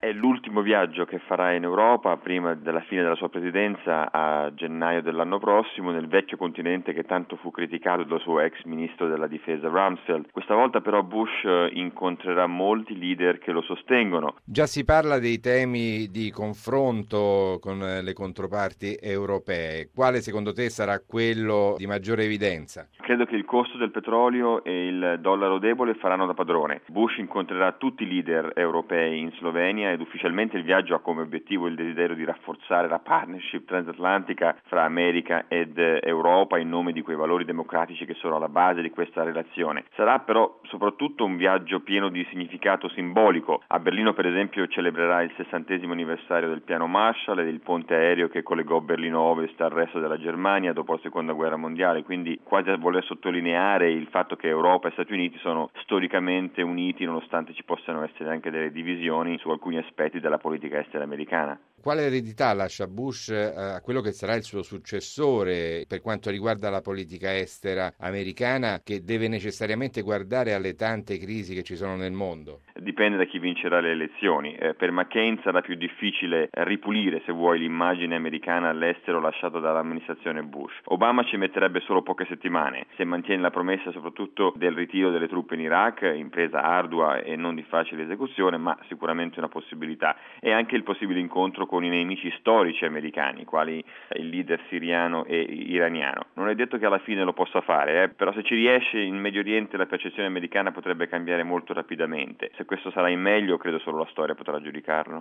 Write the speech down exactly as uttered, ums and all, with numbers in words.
È l'ultimo viaggio che farà in Europa prima della fine della sua presidenza a gennaio dell'anno prossimo, nel vecchio continente che tanto fu criticato dal suo ex ministro della difesa Rumsfeld. Questa volta però Bush incontrerà molti leader che lo sostengono. Già si parla dei temi di confronto con le controparti europee. Quale secondo te sarà quello di maggiore evidenza? Credo che il costo del petrolio e il dollaro debole faranno da padrone. Bush incontrerà tutti i leader europei in Slovenia ed ufficialmente il viaggio ha come obiettivo il desiderio di rafforzare la partnership transatlantica fra America ed Europa in nome di quei valori democratici che sono alla base di questa relazione. Sarà però soprattutto un viaggio pieno di significato simbolico. A Berlino, per esempio, celebrerà il sessantesimo anniversario del piano Marshall e del ponte aereo che collegò Berlino Ovest al resto della Germania dopo la seconda guerra mondiale, quindi quasi a voler sottolineare il fatto che Europa e Stati Uniti sono storicamente uniti nonostante ci possano essere anche delle divisioni su alcuni aspetti della politica estera americana. Quale eredità lascia Bush a quello che sarà il suo successore per quanto riguarda la politica estera americana, che deve necessariamente guardare alle tante crisi che ci sono nel mondo? Dipende da chi vincerà le elezioni. Eh, per McCain sarà più difficile ripulire, se vuoi, l'immagine americana all'estero lasciata dall'amministrazione Bush. Obama ci metterebbe solo poche settimane, se mantiene la promessa soprattutto del ritiro delle truppe in Iraq, impresa ardua e non di facile esecuzione, ma sicuramente una possibilità. E anche il possibile incontro con i nemici storici americani, quali il leader siriano e iraniano. Non è detto che alla fine lo possa fare, eh, però se ci riesce in Medio Oriente la percezione americana potrebbe cambiare molto rapidamente. Se questo sarà in meglio, credo solo la storia potrà giudicarlo.